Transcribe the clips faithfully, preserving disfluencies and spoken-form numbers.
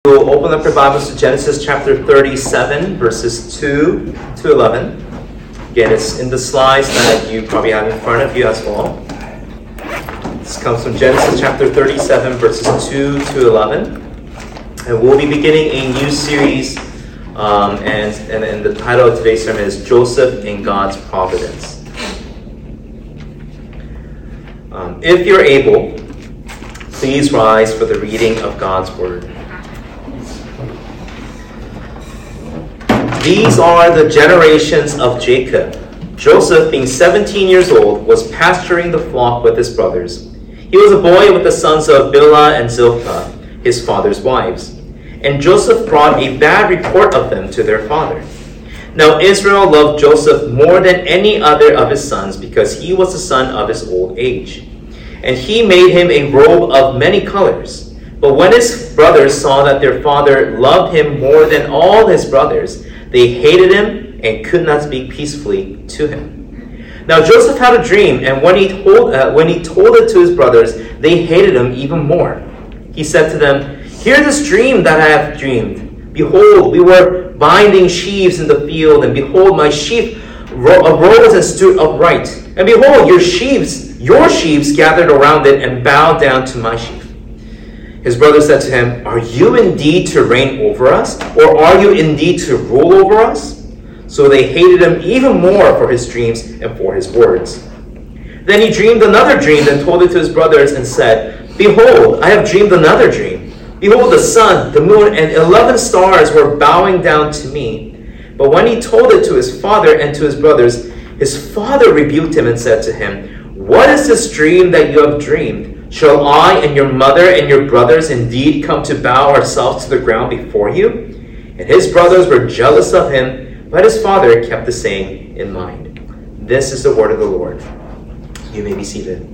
We'll open up your Bibles to Genesis chapter thirty-seven, verses two to eleven. Again, it's in the slides that you probably have in front of you as well. This comes from Genesis chapter thirty-seven, verses two to eleven. And we'll be beginning a new series, um, and, and, and the title of today's sermon is Joseph in God's Providence. Um, if you're able, please rise for the reading of God's Word. These are the generations of Jacob. Joseph, being seventeen years old, was pasturing the flock with his brothers. He was a boy with the sons of Bilhah and Zilpah, his father's wives. And Joseph brought a bad report of them to their father. Now Israel loved Joseph more than any other of his sons, because he was the son of his old age. And he made him a robe of many colors. But when his brothers saw that their father loved him more than all his brothers, they hated him and could not speak peacefully to him. Now Joseph had a dream, and when he told uh, when he told it to his brothers, they hated him even more. He said to them, "Hear this dream that I have dreamed. Behold, we were binding sheaves in the field, and behold, my sheaf arose and stood upright. And behold, your sheaves, your sheaves gathered around it and bowed down to my sheaf." His brother said to him, "Are you indeed to reign over us? Or are you indeed to rule over us?" So they hated him even more for his dreams and for his words. Then he dreamed another dream and told it to his brothers and said, "Behold, I have dreamed another dream. Behold, the sun, the moon, and eleven stars were bowing down to me." But when he told it to his father and to his brothers, his father rebuked him and said to him, "What is this dream that you have dreamed? Shall I and your mother and your brothers indeed come to bow ourselves to the ground before you?" And his brothers were jealous of him, but his father kept the saying in mind. This is the word of the Lord. You may be seated.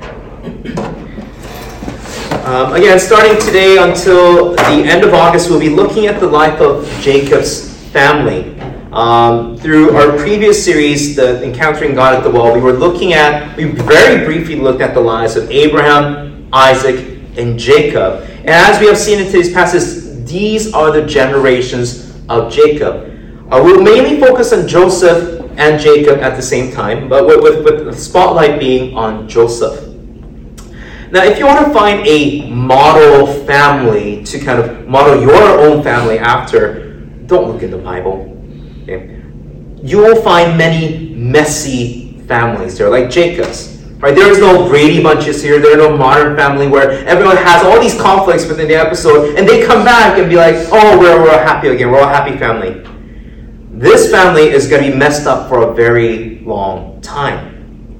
Um, again, starting today until the end of August, we'll be looking at the life of Jacob's family. Um, through our previous series, the Encountering God at the Well, we were looking at, we very briefly looked at the lives of Abraham, Isaac, and Jacob. And as we have seen in today's passage, these are the generations of Jacob. Uh, we'll mainly focus on Joseph and Jacob at the same time, but with, with, with the spotlight being on Joseph. Now, if you want to find a model family to kind of model your own family after, don't look in the Bible. Okay? You will find many messy families there, like Jacob's. Right? There is no Brady Bunches here. There is no Modern Family where everyone has all these conflicts within the episode, and they come back and be like, "Oh, we're, we're happy again. We're all a happy family." This family is going to be messed up for a very long time.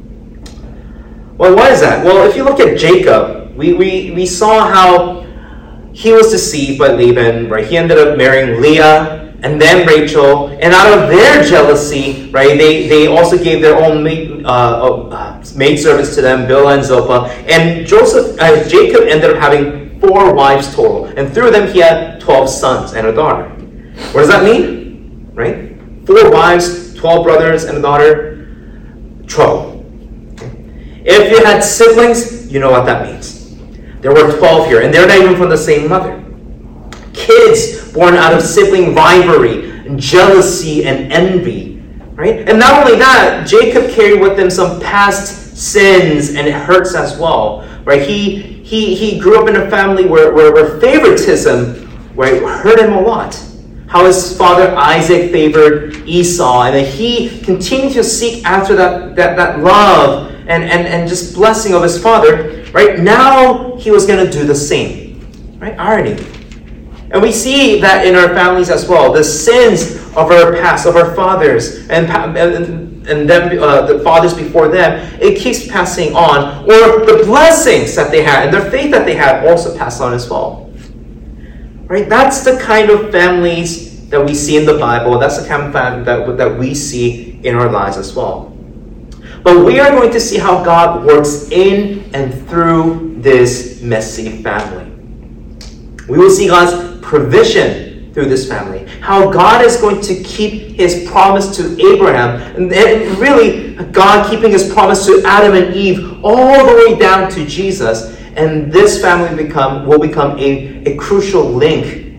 Well, why is that? Well, if you look at Jacob, we, we, we saw how he was deceived by Laban, right? He ended up marrying Leah and then Rachel, and out of their jealousy, right, they, they also gave their own maid, uh, uh, maidservants to them, Bilhah and Zilpah, and Joseph, uh, Jacob ended up having four wives total, and through them he had twelve sons and a daughter. What does that mean? Right? Four wives, twelve brothers and a daughter, trouble. If you had siblings, you know what that means. There were twelve here, and they're not even from the same mother. Kids born out of sibling rivalry, and jealousy, and envy. Right? And not only that, Jacob carried with him some past sins and hurts as well. Right? He he he grew up in a family where, where, where favoritism right, hurt him a lot. How his father Isaac favored Esau, and that he continued to seek after that, that, that love and, and, and just blessing of his father. Right? Now he was going to do the same. Right? Irony. And we see that in our families as well. The sins of our past, of our fathers, and and, and them, uh, the fathers before them, it keeps passing on. Or the blessings that they had and their faith that they had also pass on as well. Right? That's the kind of families that we see in the Bible. That's the kind of family that, that we see in our lives as well. But we are going to see how God works in and through this messy family. We will see God's provision through this family. How God is going to keep his promise to Abraham. And, and really, God keeping his promise to Adam and Eve all the way down to Jesus. And this family become will become a, a crucial link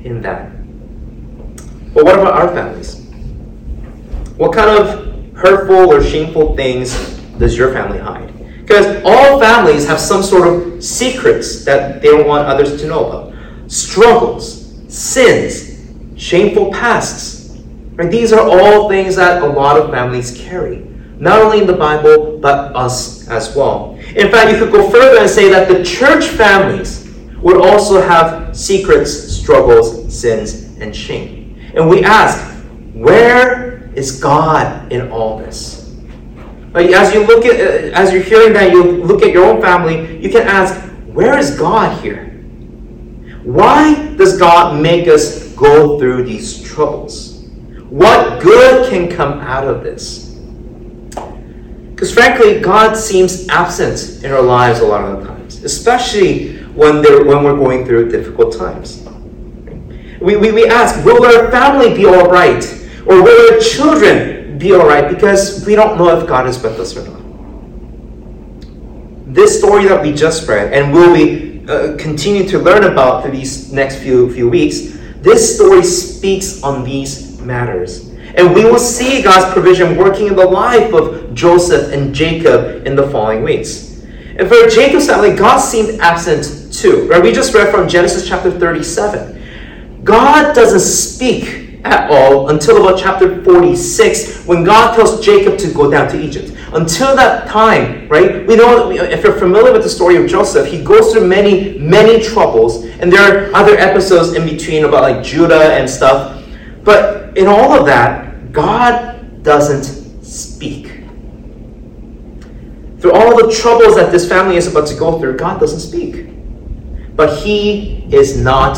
in that. But what about our families? What kind of hurtful or shameful things does your family hide? Because all families have some sort of secrets that they don't want others to know about. Struggles, sins, shameful pasts. Right? These are all things that a lot of families carry. Not only in the Bible, but us as well. In fact, you could go further and say that the church families would also have secrets, struggles, sins, and shame. And we ask, where is God in all this? Like, as you look at, as you're hearing that, you look at your own family, you can ask, where is God here? Why does God make us go through these troubles? What good can come out of this? Because frankly, God seems absent in our lives a lot of the times, especially when they're when we're going through difficult times. We, we, we ask, will our family be all right? Or will our children be all right? Because we don't know if God is with us or not. This story that we just read, and will we uh, continue to learn about through these next few, few weeks, this story speaks on these matters. And we will see God's provision working in the life of Joseph and Jacob in the following weeks. And for Jacob's family, God seemed absent too. Right? We just read from Genesis chapter thirty-seven. God doesn't speak at all until about chapter forty-six, when God tells Jacob to go down to Egypt. Until that time, right? We know, if you're familiar with the story of Joseph, he goes through many, many troubles. And there are other episodes in between about like Judah and stuff. But in all of that, God doesn't speak. Through all the troubles that this family is about to go through, God doesn't speak. But he is not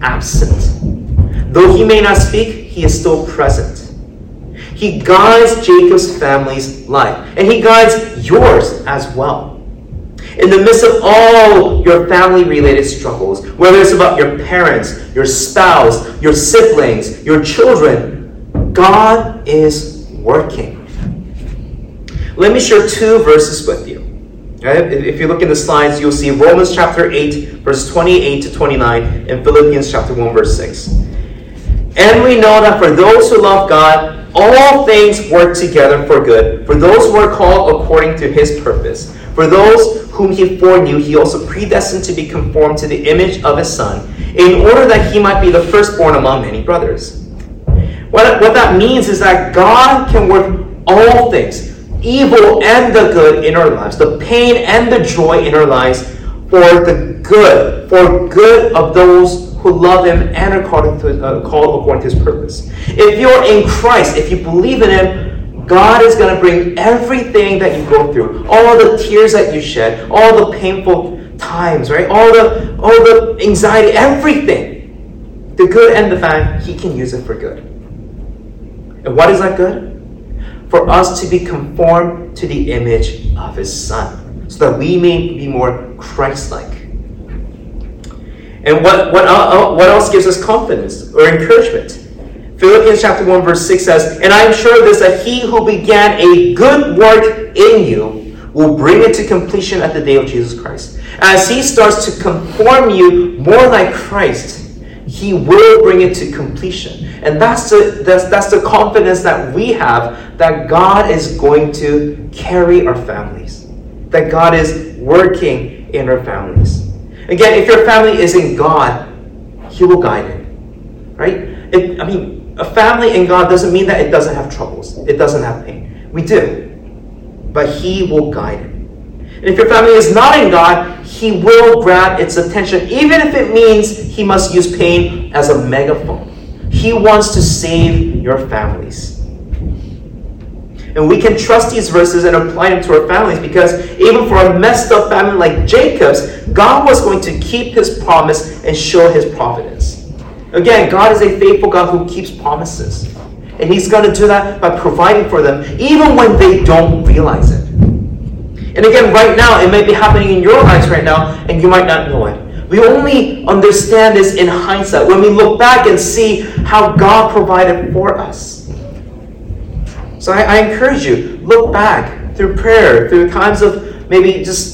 absent. Though he may not speak, he is still present. He guides Jacob's family's life. And he guides yours as well. In the midst of all your family-related struggles, whether it's about your parents, your spouse, your siblings, your children, God is working. Let me share two verses with you. Okay? If you look in the slides, you'll see Romans chapter eight, verse twenty-eight to twenty-nine, and Philippians chapter one, verse six. And we know that for those who love God, all things work together for good, for those who are called according to his purpose. For those whom he foreknew, he also predestined to be conformed to the image of his Son, in order that he might be the firstborn among many brothers. What, what that means is that God can work all things, evil and the good in our lives, the pain and the joy in our lives, for the good, for good of those who love him and are called, to, uh, called according to his purpose. If you're in Christ, if you believe in him, God is going to bring everything that you go through, all the tears that you shed, all the painful times, right? All the all the anxiety, everything, the good and the bad, he can use it for good. And what is that good? For us to be conformed to the image of his Son, so that we may be more Christ-like. And what, what, uh, what else gives us confidence or encouragement? Philippians chapter one, verse six says, and I am sure of this, that he who began a good work in you will bring it to completion at the day of Jesus Christ. As he starts to conform you more like Christ, he will bring it to completion. And that's the, that's, that's the confidence that we have, that God is going to carry our families, that God is working in our families. Again, if your family is in God, he will guide it, right? It, I mean, a family in God doesn't mean that it doesn't have troubles. It doesn't have pain. We do. But he will guide it. And if your family is not in God, he will grab its attention, even if it means he must use pain as a megaphone. He wants to save your families. And we can trust these verses and apply them to our families, because even for a messed up family like Jacob's, God was going to keep his promise and show his providence. Again, God is a faithful God who keeps promises. And he's going to do that by providing for them, even when they don't realize it. And again, right now, it may be happening in your lives right now, and you might not know it. We only understand this in hindsight, when we look back and see how God provided for us. So I, I encourage you, look back through prayer, through times of maybe just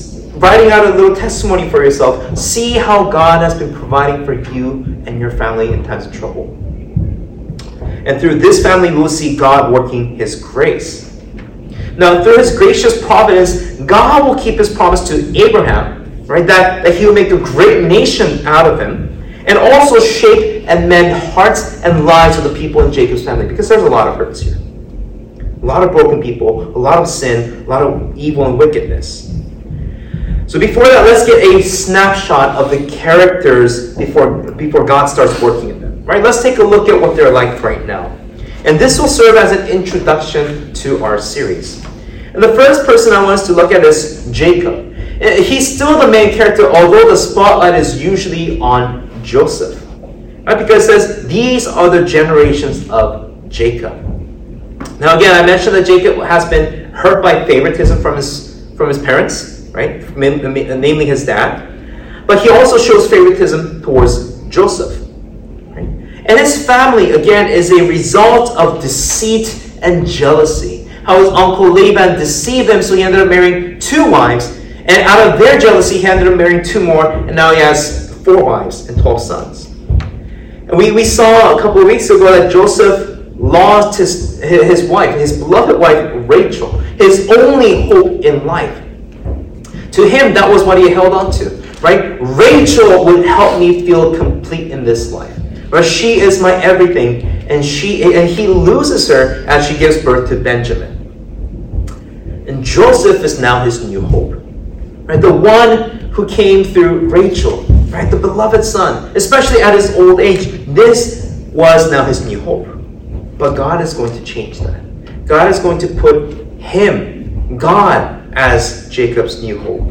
writing out a little testimony for yourself. See how God has been providing for you and your family in times of trouble. And through this family, we will see God working His grace. Now, through His gracious providence, God will keep His promise to Abraham, right? That, that He will make a great nation out of him, and also shape and mend hearts and lives of the people in Jacob's family, because there's a lot of hurts here. A lot of broken people, a lot of sin, a lot of evil and wickedness. So before that, let's get a snapshot of the characters before, before God starts working in them. Right? Let's take a look at what they're like right now. And this will serve as an introduction to our series. And the first person I want us to look at is Jacob. He's still the main character, although the spotlight is usually on Joseph. Right? Because it says, these are the generations of Jacob. Now again, I mentioned that Jacob has been hurt by favoritism from his from his parents, right? Namely his dad. But he also shows favoritism towards Joseph. Right? And his family, again, is a result of deceit and jealousy. How his uncle Laban deceived him, so he ended up marrying two wives. And out of their jealousy, he ended up marrying two more, and now he has four wives and twelve sons. And we, we saw a couple of weeks ago that Joseph lost his, his wife, his beloved wife, Rachel, his only hope in life. To him, that was what he held on to, right? Rachel would help me feel complete in this life. Right? She is my everything, and she and he loses her as she gives birth to Benjamin. And Joseph is now his new hope, right? The one who came through Rachel, right? The beloved son, especially at his old age. This was now his new hope. But God is going to change that. God is going to put him, God, as Jacob's new hope.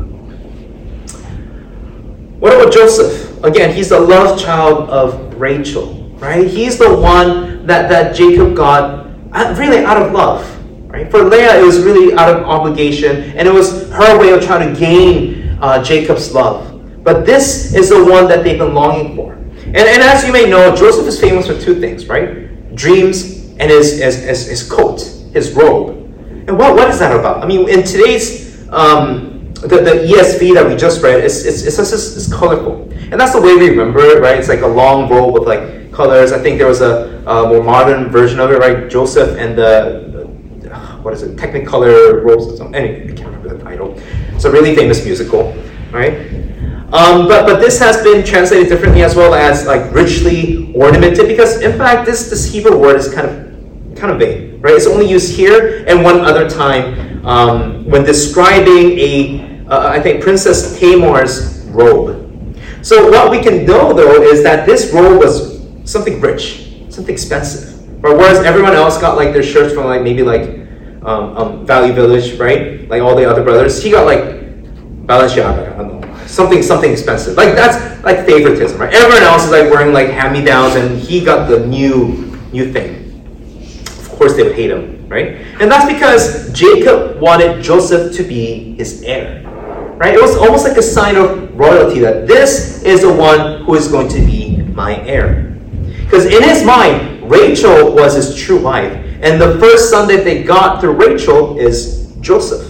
What about Joseph? Again, he's the love child of Rachel, right? He's the one that, that Jacob got really out of love, right? For Leah, it was really out of obligation, and it was her way of trying to gain uh, Jacob's love. But this is the one that they've been longing for. And, and as you may know, Joseph is famous for two things, right? Dreams and his, his, his, his coat, his robe. And what, what is that about? I mean, in today's, um, the, the E S V that we just read, it's, it's, it's, just, it's colorful. And that's the way we remember it, right? It's like a long robe with like colors. I think there was a, a more modern version of it, right? Joseph and the, the what is it, Technicolor robes or something. Anyway, I can't remember the title. It's a really famous musical, right? Um, but but this has been translated differently as well as like richly ornamented, because in fact this this Hebrew word is kind of kind of vague, right? It's only used here and one other time um, when describing a uh, I think Princess Tamar's robe. So what we can know though is that this robe was something rich, something expensive, right? Whereas everyone else got like their shirts from like maybe like um, um, Value Village, right? Like all the other brothers, he got like Balenciaga, I don't know. Something something expensive. Like that's like favoritism, right? Everyone else is like wearing like hand-me-downs and he got the new new thing. Of course they would hate him, right? And that's because Jacob wanted Joseph to be his heir. Right? It was almost like a sign of royalty that this is the one who is going to be my heir. Because in his mind, Rachel was his true wife, and the first son that they got through Rachel is Joseph.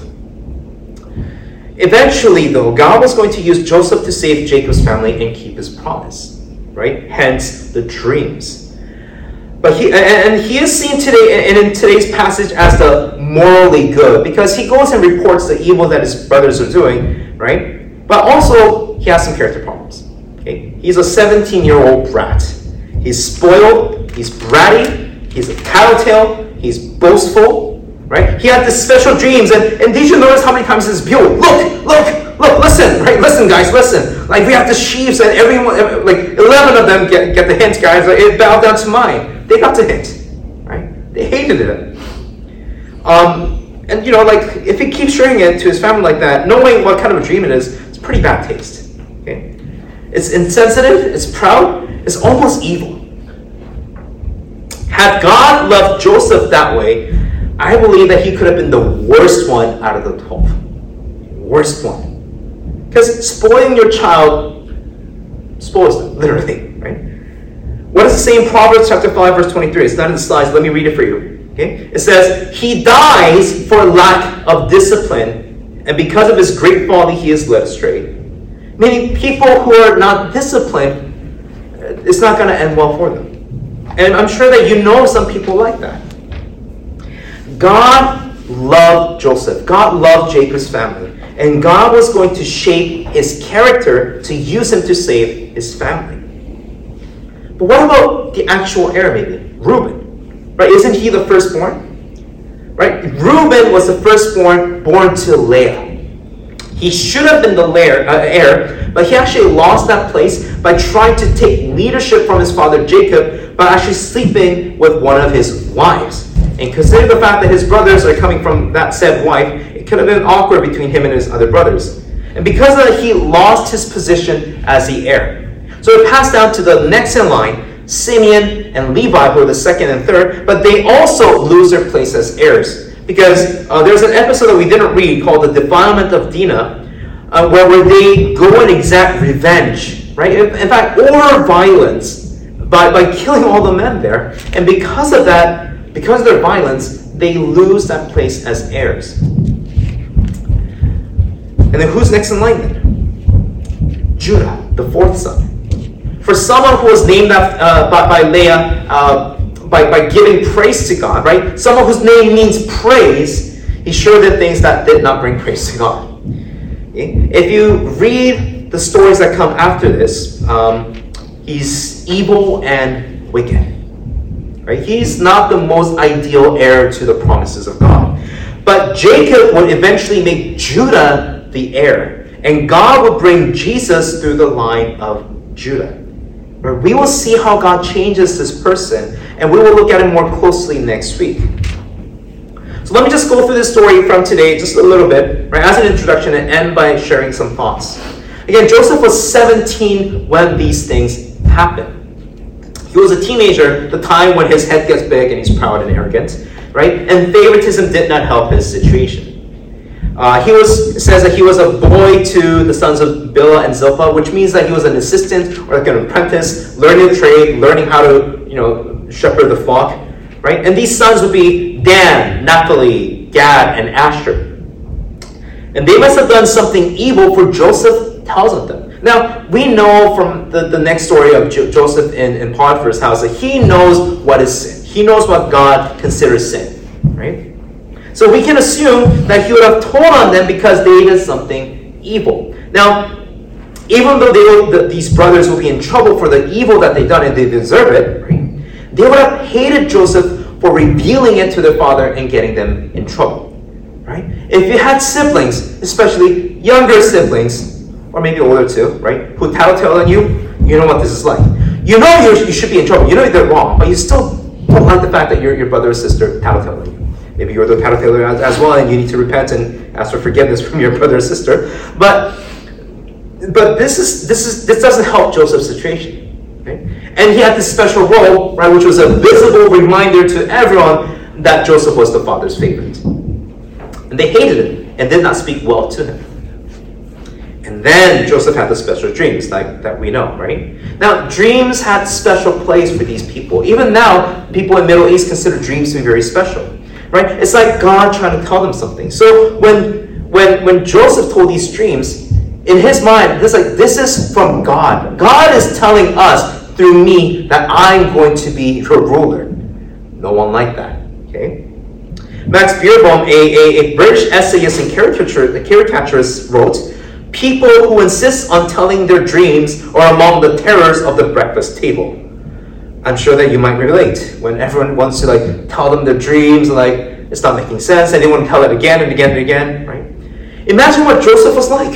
Eventually, though, God was going to use Joseph to save Jacob's family and keep his promise, right? Hence, the dreams. But he and he is seen today, and in today's passage, as the morally good, because he goes and reports the evil that his brothers are doing, right? But also, he has some character problems. Okay, he's a seventeen-year-old brat. He's spoiled. He's bratty. He's a tattletale. He's boastful. Right? He had these special dreams, and, and did you notice how many times this Buell, look, look, look, listen, right? Listen, guys, listen. Like we have the sheaves, and everyone, like eleven of them get, get the hint, guys. Like, it bowed down to mine. They got the hint, right? They hated it. Um, and you know, like if he keeps sharing it to his family like that, knowing what kind of a dream it is, it's pretty bad taste. Okay, it's insensitive. It's proud. It's almost evil. Had God loved Joseph that way, I believe that he could have been the worst one out of the twelve. Worst one. Because spoiling your child spoils them, literally, right? What does it say in Proverbs chapter five, verse twenty-three? It's not in the slides. Let me read it for you. Okay? It says, he dies for lack of discipline, And because of his great folly, he is led astray. Meaning people who are not disciplined, it's not going to end well for them. And I'm sure that you know some people like that. God loved Joseph. God loved Jacob's family. And God was going to shape his character to use him to save his family. But what about the actual heir, maybe? Reuben. Right? Isn't he the firstborn? Right? Reuben was the firstborn born to Leah. He should have been the heir, uh, heir, but he actually lost that place by trying to take leadership from his father Jacob by actually sleeping with one of his wives. And considering the fact that his brothers are coming from that said wife, it could have been awkward between him and his other brothers. And because of that, he lost his position as the heir. So it passed down to the next in line, Simeon and Levi, who are the second and third, but they also lose their place as heirs. Because uh, there's an episode that we didn't read called The Defilement of Dinah, uh, where, where they go and exact revenge, right? In, in fact, or violence by, by killing all the men there. And because of that, because of their violence, they lose that place as heirs. And then who's next in line then? Judah, the fourth son. For someone who was named after, uh, by, by Leah, uh, By, by giving praise to God, right? Someone whose name means praise, he sure did things that did not bring praise to God. Okay? If you read the stories that come after this, um, he's evil and wicked. Right? He's not the most ideal heir to the promises of God. But Jacob would eventually make Judah the heir. And God would bring Jesus through the line of Judah. Where we will see how God changes this person, and we will look at it more closely next week. So let me just go through this story from today just a little bit, right, as an introduction, and end by sharing some thoughts. Again, Joseph was seventeen when these things happened. He was a teenager, the time when his head gets big and he's proud and arrogant, right? And favoritism did not help his situation. Uh, he was it says that he was a boy to the sons of Bilhah and Zilpah, which means that he was an assistant or like an apprentice, learning the trade, learning how to, you know, shepherd the flock, right? And these sons would be Dan, Naphtali, Gad, and Asher. And they must have done something evil, for Joseph tells of them. Now, we know from the, the next story of Jo- Joseph in, in Potiphar's house that he knows what is sin. He knows what God considers sin, right? So we can assume that he would have told on them because they did something evil. Now, even though they will, the, these brothers will be in trouble for the evil that they've done and they deserve it, right? They would have hated Joseph for revealing it to their father and getting them in trouble, right? If you had siblings, especially younger siblings, or maybe older too, right, who tattletale on you, you know what this is like. You know you, you should be in trouble. You know they're wrong, but you still don't like the fact that your, your brother or sister tattletale on you. Maybe you're the tattletale as, as well, and you need to repent and ask for forgiveness from your brother or sister. But but this is this is this doesn't help Joseph's situation, right? And he had this special role, right, which was a visible reminder to everyone that Joseph was the father's favorite. And they hated him and did not speak well to him. And then Joseph had the special dreams, like that we know, right? Now, dreams had special place for these people. Even now, people in the Middle East consider dreams to be very special, right? It's like God trying to tell them something. So when when when Joseph told these dreams, in his mind, this like this is from God. God is telling us through me that I'm going to be your ruler. No one like that. Okay. Max Beerbohm, a, a, a British essayist and caricature, a caricaturist, wrote, "People who insist on telling their dreams are among the terrors of the breakfast table." I'm sure that you might relate when everyone wants to like tell them their dreams, like it's not making sense, and they want to tell it again and again and again, right? Imagine what Joseph was like.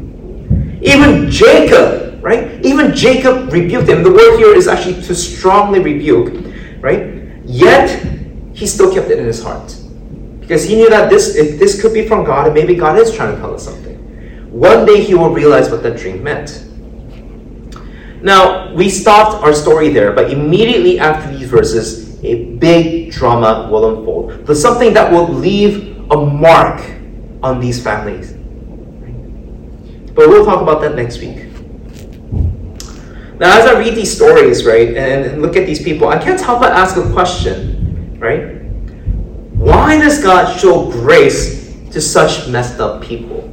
Even Jacob, right? Even Jacob rebuked him. The word here is actually to strongly rebuke, right? Yet he still kept it in his heart because he knew that this, if this could be from God, and maybe God is trying to tell us something. One day he will realize what that dream meant. Now, we stopped our story there, but immediately after these verses, a big drama will unfold. There's something that will leave a mark on these families. But we'll talk about that next week. Now, as I read these stories, right, and look at these people, I can't help but ask a question, right? Why does God show grace to such messed up people?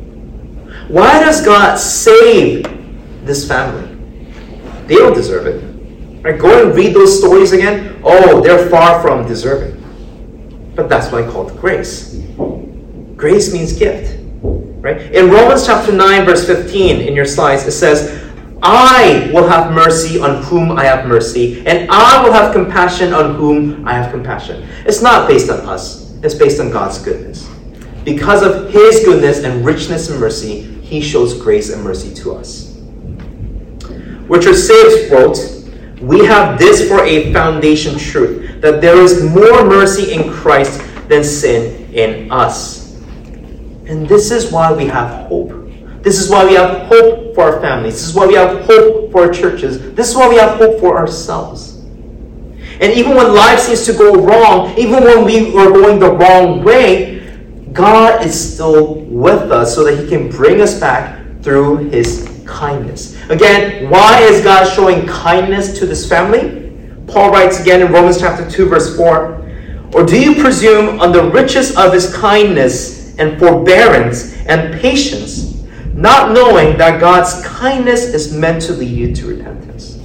Why does God save this family? They don't deserve it. Right? Go and read those stories again. Oh, they're far from deserving. But that's why I call it grace. Grace means gift. Right? In Romans chapter nine, verse fifteen, in your slides, it says, I will have mercy on whom I have mercy, and I will have compassion on whom I have compassion. It's not based on us. It's based on God's goodness. Because of His goodness and richness and mercy, He shows grace and mercy to us. Richard Sibbes wrote, we have this for a foundation truth, that there is more mercy in Christ than sin in us. And this is why we have hope. This is why we have hope for our families. This is why we have hope for our churches. This is why we have hope for ourselves. And even when life seems to go wrong, even when we are going the wrong way, God is still with us so that He can bring us back through His kindness. Again, why is God showing kindness to this family? Paul writes again in Romans chapter two, verse four, or do you presume on the riches of His kindness and forbearance and patience, not knowing that God's kindness is meant to lead you to repentance?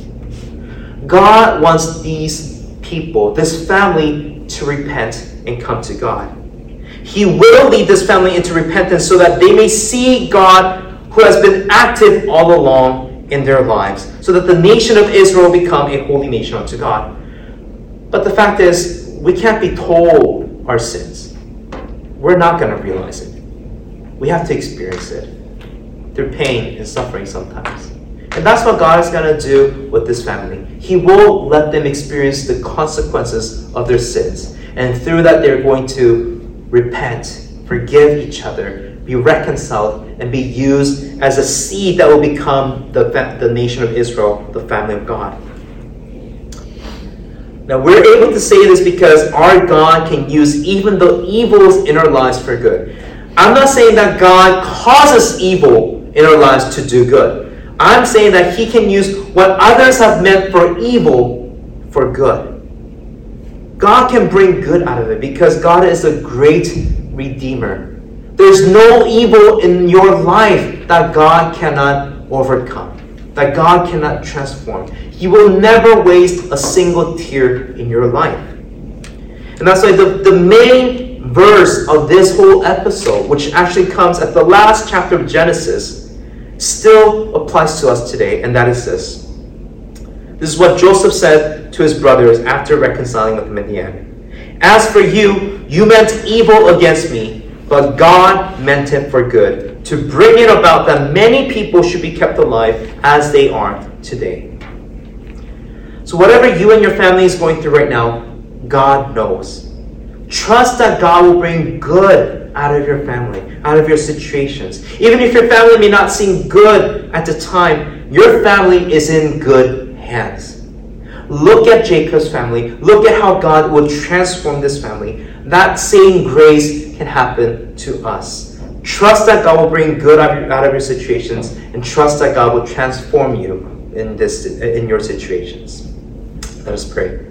God wants these people, this family, to repent and come to God. He will lead this family into repentance so that they may see God who has been active all along in their lives, so that the nation of Israel become a holy nation unto God. But the fact is, we can't be told our sins. We're not going to realize it. We have to experience it through pain and suffering sometimes. And that's what God is going to do with this family. He will let them experience the consequences of their sins. And through that, they're going to repent, forgive each other, be reconciled, and be used as a seed that will become the, the nation of Israel, the family of God. Now, we're able to say this because our God can use even the evils in our lives for good. I'm not saying that God causes evil in our lives to do good. I'm saying that He can use what others have meant for evil for good. God can bring good out of it because God is a great Redeemer. There's no evil in your life that God cannot overcome, that God cannot transform. He will never waste a single tear in your life. And that's why the, the main verse of this whole episode, which actually comes at the last chapter of Genesis, still applies to us today, and that is this. This is what Joseph said to his brothers after reconciling with them in the end. As for you, you meant evil against me, but God meant it for good, to bring it about that many people should be kept alive as they are today. So whatever you and your family is going through right now, God knows. Trust that God will bring good out of your family, out of your situations. Even if your family may not seem good at the time, your family is in good hands. Look at Jacob's family. Look at how God will transform this family. That same grace can happen to us. Trust that God will bring good out of your situations, and trust that God will transform you in this in your situations. Let us pray.